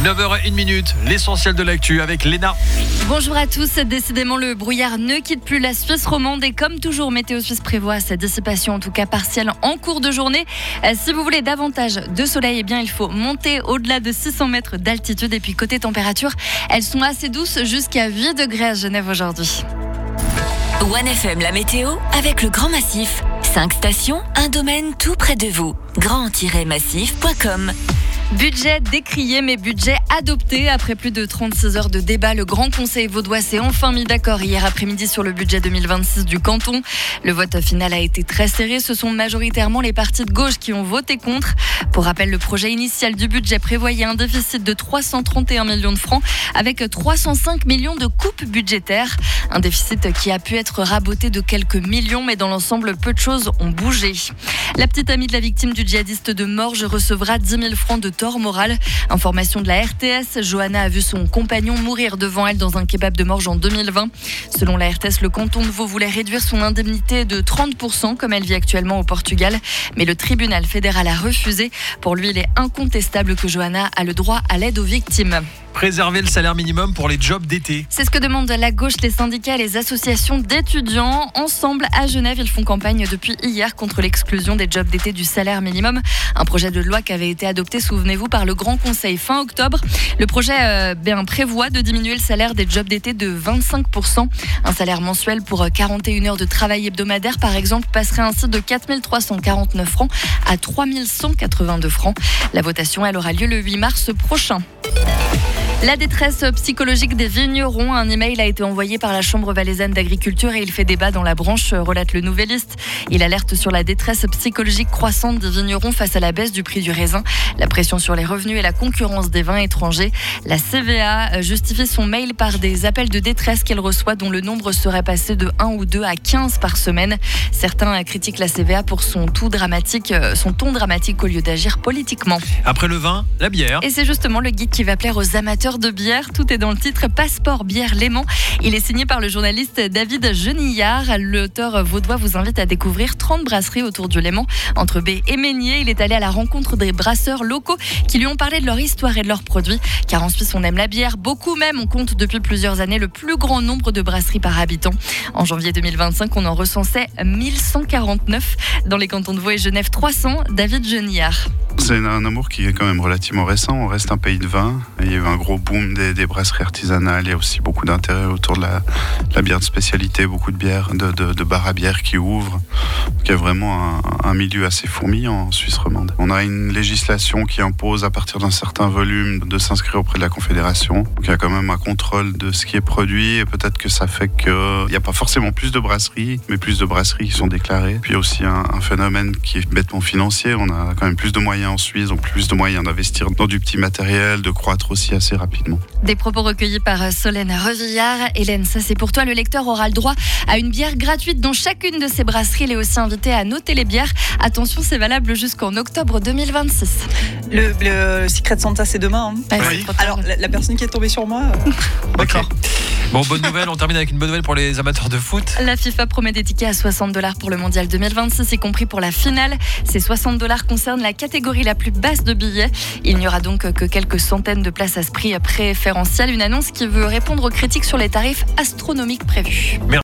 9h01, l'essentiel de l'actu avec Léna. Bonjour à tous. Décidément, le brouillard ne quitte plus la Suisse romande et comme toujours, Météo Suisse prévoit sa dissipation, en tout cas partielle, en cours de journée. Si vous voulez davantage de soleil, eh bien, il faut monter au-delà de 600 mètres d'altitude. Et puis côté température, elles sont assez douces jusqu'à 8 degrés à Genève aujourd'hui. 1FM, la météo avec le Grand Massif. 5 stations, un domaine tout près de vous. grand-massif.com. Budget décrié, mais budget adopté. Après plus de 36 heures de débat, le Grand Conseil vaudois s'est enfin mis d'accord hier après-midi sur le budget 2026 du canton. Le vote final a été très serré. Ce sont majoritairement les partis de gauche qui ont voté contre. Pour rappel, le projet initial du budget prévoyait un déficit de 331 millions de francs avec 305 millions de coupes budgétaires. Un déficit qui a pu être raboté de quelques millions, mais dans l'ensemble, peu de choses ont bougé. La petite amie de la victime du djihadiste de Morges recevra 10 000 francs de tort moral. Information de la RTS, Johanna a vu son compagnon mourir devant elle dans un kebab de Morges en 2020. Selon la RTS, le canton de Vaud voulait réduire son indemnité de 30%, comme elle vit actuellement au Portugal. Mais le tribunal fédéral a refusé. Pour lui, il est incontestable que Johanna a le droit à l'aide aux victimes. Préserver le salaire minimum pour les jobs d'été. C'est ce que demandent la gauche, les syndicats et les associations d'étudiants. Ensemble, à Genève, ils font campagne depuis hier contre l'exclusion des jobs d'été du salaire minimum. Un projet de loi qui avait été adopté, souvenez-vous, par le Grand Conseil fin octobre. Le projet prévoit de diminuer le salaire des jobs d'été de 25%. Un salaire mensuel pour 41 heures de travail hebdomadaire, par exemple, passerait ainsi de 4 349 francs à 3 182 francs. La votation, elle aura lieu le 8 mars prochain. La détresse psychologique des vignerons. Un email a été envoyé par la Chambre valaisanne d'agriculture et il fait débat dans la branche, relate le Nouvelliste. Il alerte sur la détresse psychologique croissante des vignerons face à la baisse du prix du raisin, la pression sur les revenus et la concurrence des vins étrangers. La CVA justifie son mail par des appels de détresse qu'elle reçoit dont le nombre serait passé de 1 ou 2 à 15 par semaine. Certains critiquent la CVA pour son ton dramatique au lieu d'agir politiquement. Après le vin, la bière. Et c'est justement le guide qui va plaire aux amateurs de bière. Tout est dans le titre Passeport bière Léman. Il est signé par le journaliste David Genillard. L'auteur vaudois vous invite à découvrir 30 brasseries autour du Léman. Entre Baie et Meignier, il est allé à la rencontre des brasseurs locaux qui lui ont parlé de leur histoire et de leurs produits. Car en Suisse, on aime la bière. Beaucoup même. On compte depuis plusieurs années le plus grand nombre de brasseries par habitant. En janvier 2025, on en recensait 1149. Dans les cantons de Vaud et Genève, 300. David Genillard. C'est un amour qui est quand même relativement récent. On reste un pays de vin. Il y a eu un gros boom des brasseries artisanales. Il y a aussi beaucoup d'intérêt autour de la bière de spécialité, beaucoup de bières, de bars à bière qui ouvrent. Donc il y a vraiment un milieu assez fourmillant en Suisse romande. On a une législation qui impose à partir d'un certain volume de s'inscrire auprès de la Confédération. Donc il y a quand même un contrôle de ce qui est produit et peut-être que ça fait qu'il n'y a pas forcément plus de brasseries, mais plus de brasseries qui sont déclarées. Puis il y a aussi un phénomène qui est bêtement financier. On a quand même plus de moyens en Suisse, donc plus de moyens d'investir dans du petit matériel, de croître aussi assez rapidement. Des propos recueillis par Solène Revillard. Hélène, ça c'est pour toi. Le lecteur aura le droit à une bière gratuite dans chacune de ces brasseries. Il est aussi invité à noter les bières. Attention, c'est valable jusqu'en octobre 2026. Le Secret Santa, c'est demain. Hein. Oui. Alors, la personne qui est tombée sur moi... D'accord. Bon, bonne nouvelle. On termine avec une bonne nouvelle pour les amateurs de foot. La FIFA promet des tickets à $60 pour le mondial 2026, y compris pour la finale. Ces $60 concernent la catégorie la plus basse de billets. Il n'y aura donc que quelques centaines de places à ce prix préférentiel. Une annonce qui veut répondre aux critiques sur les tarifs astronomiques prévus.